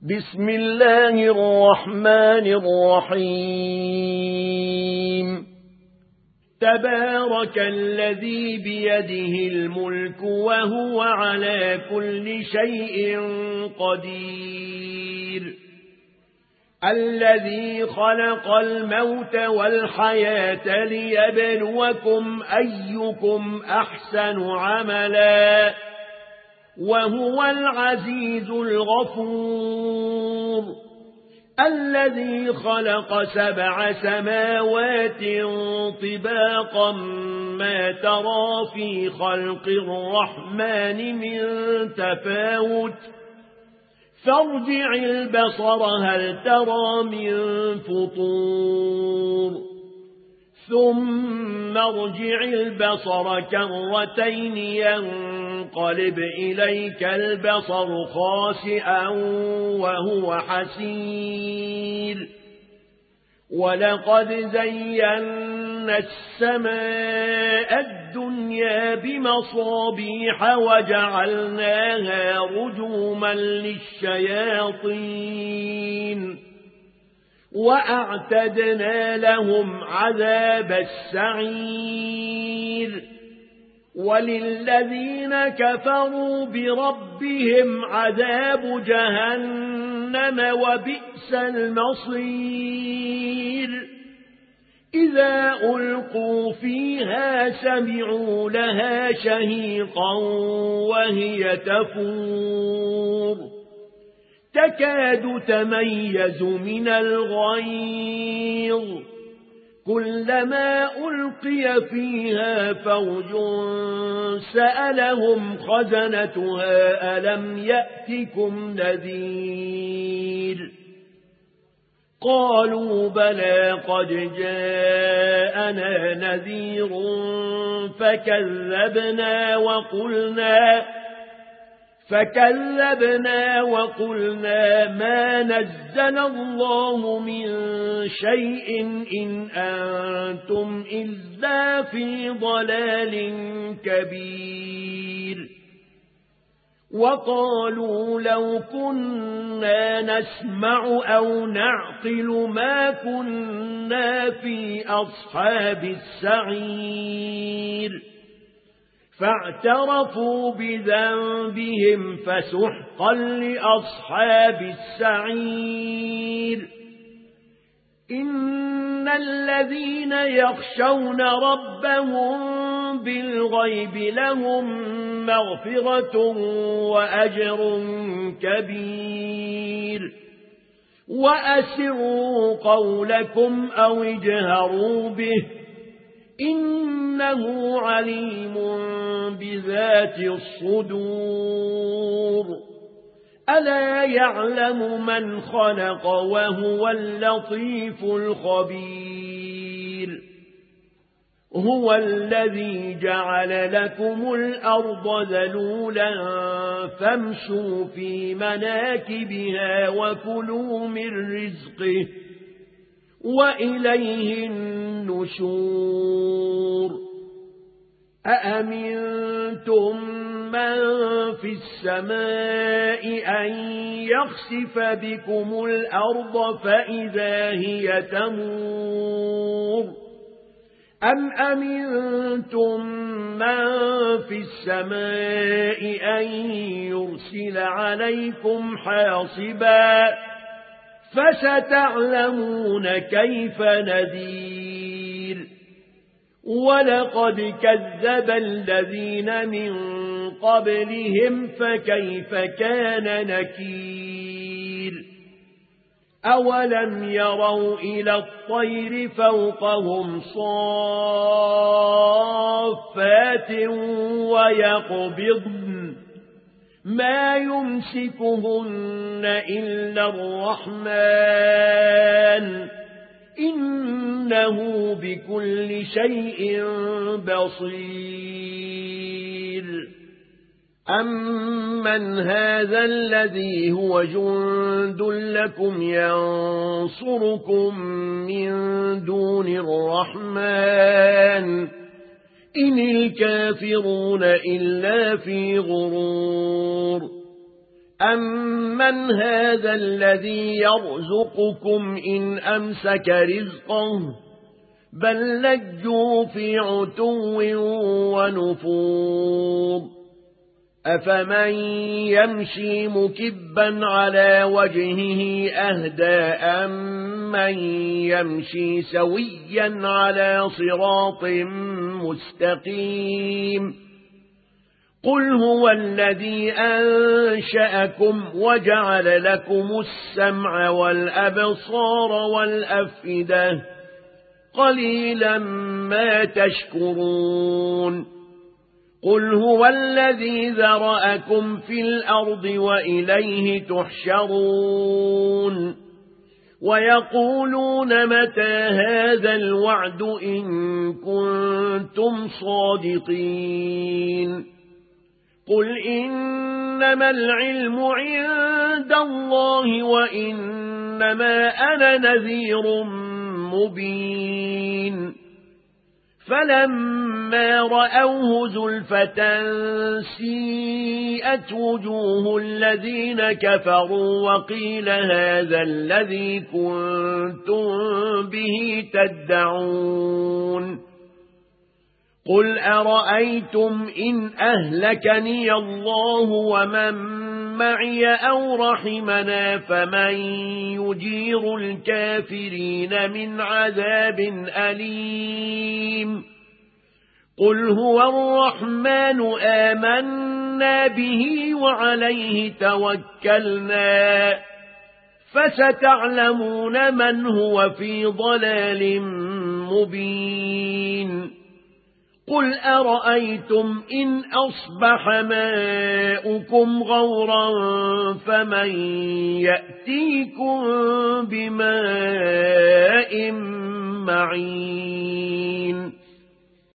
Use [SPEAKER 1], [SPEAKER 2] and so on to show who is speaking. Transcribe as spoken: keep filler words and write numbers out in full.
[SPEAKER 1] بسم الله الرحمن الرحيم تبارك الذي بيده الملك وهو على كل شيء قدير الذي خلق الموت والحياة ليبلوكم أيكم أحسن عملا وهو العزيز الغفور الذي خلق سبع سماوات طباقا ما ترى في خلق الرحمن من تفاوت فارجع البصر هل ترى من فطور ثم ارجع البصر كرتين ينقلب إليك البصر خاسئا وهو حسير ولقد زينا السماء الدنيا بمصابيح وجعلناها رجوما للشياطين وأعتدنا لهم عذاب السعير وللذين كفروا بربهم عذاب جهنم وبئس المصير إذا ألقوا فيها سمعوا لها شهيقا وهي تفور تكاد تميز من الغيظ كلما ألقي فيها فوج سألهم خزنتها ألم يأتكم نذير قالوا بلى قد جاءنا نذير فكذبنا وقلنا فكذبنا وقلنا ما نزل الله من شيء إن أنتم إلا في ضلال كبير وقالوا لو كنا نسمع أو نعقل ما كنا في أصحاب السعير فاعترفوا بذنبهم فسحقا لأصحاب السعير إن الذين يخشون ربهم بالغيب لهم مغفرة وأجر كبير وأسروا قولكم أو اجهروا به إنه عليم بذات الصدور ألا يعلم من خلق وهو اللطيف الخبير هو الذي جعل لكم الأرض ذلولا فامشوا في مناكبها وكلوا من رزقه وإليه النشور أأمنتم من في السماء أن يخسف بكم الأرض فإذا هي تمور أم أمنتم من في السماء أن يرسل عليكم حاصبا فستعلمون كيف نذير ولقد كذب الذين من قبلهم فكيف كان نكير أولم يروا إلى الطير فوقهم صافات ويقبضن ما يمسكهن إلا الرحمن إنه بكل شيء بصير أمن هذا الذي هو جند لكم ينصركم من دون الرحمن إن الكافرون إلا في غرور أَمَّنْ هَذَا الَّذِي يَرْزُقُكُمْ إِنْ أَمْسَكَ رِزْقَهُ بَل لَّجُّوا فِي عُتُوٍّ وَنُفُورٍ أَفَمَن يَمْشِي مُكِبًّا عَلَى وَجْهِهِ أَهْدَىٰ أَمَّن يَمْشِي سَوِيًّا عَلَى صِرَاطٍ مُّسْتَقِيمٍ قُلْ هُوَ الَّذِي أَنشَأَكُمْ وَجَعَلَ لَكُمُ السَّمْعَ وَالْأَبْصَارَ وَالْأَفْئِدَةَ قَلِيلًا مَا تَشْكُرُونَ قُلْ هُوَ الَّذِي ذَرَأَكُمْ فِي الْأَرْضِ وَإِلَيْهِ تُحْشَرُونَ وَيَقُولُونَ مَتَى هَذَا الْوَعْدُ إِن كُنتُمْ صَادِقِينَ قُلْ إِنَّمَا الْعِلْمُ عِندَ اللَّهِ وَإِنَّمَا أَنَا نَذِيرٌ مُبِينٌ فَلَمَّا رَأَوْهُ زُلْفَةً سِيئَتْ وُجُوهُ الَّذِينَ كَفَرُوا وَقِيلَ هَذَا الَّذِي كُنتُم بِهِ تَدَّعُونَ قُلْ أَرَأَيْتُمْ إِنْ أَهْلَكَنِيَ اللَّهُ وَمَن مَّعِيَ أَوْ رَحِمَنَا فَمَن يُجِيرُ الْكَافِرِينَ مِنْ عَذَابٍ أَلِيمٍ قُلْ هُوَ الرَّحْمَنُ آمَنَّا بِهِ وَعَلَيْهِ تَوَكَّلْنَا فَسَتَعْلَمُونَ مَنْ هُوَ فِي ضَلَالٍ مُبِينٍ قُلْ أَرَأَيْتُمْ إِنْ أَصْبَحَ مَاؤُكُمْ غَوْرًا فَمَن يَأْتِيكُم بِمَاءٍ مَّعِينٍ